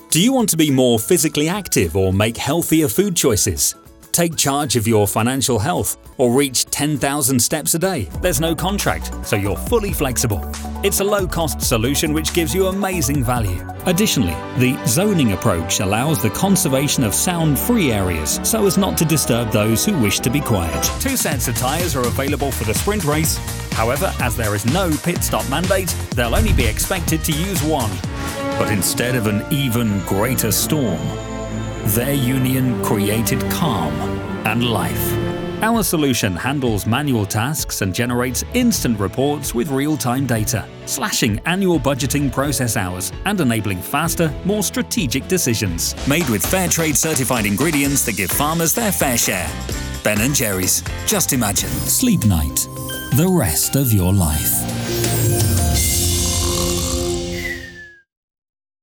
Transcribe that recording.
Do you want to be more physically active or make healthier food choices? Take charge of your financial health or reach 10,000 steps a day? There's no contract, so you're fully flexible. It's a low-cost solution which gives you amazing value. Additionally, the zoning approach allows the conservation of sound-free areas so as not to disturb those who wish to be quiet. 2 sets of tyres are available for the sprint race. However, as there is no pit stop mandate, they'll only be expected to use 1. But instead of an even greater storm, their union created calm and life. Our solution handles manual tasks and generates instant reports with real-time data, slashing annual budgeting process hours and enabling faster, more strategic decisions. Made with Fairtrade certified ingredients that give farmers their fair share. Ben & Jerry's. Just imagine. Sleep night. The rest of your life.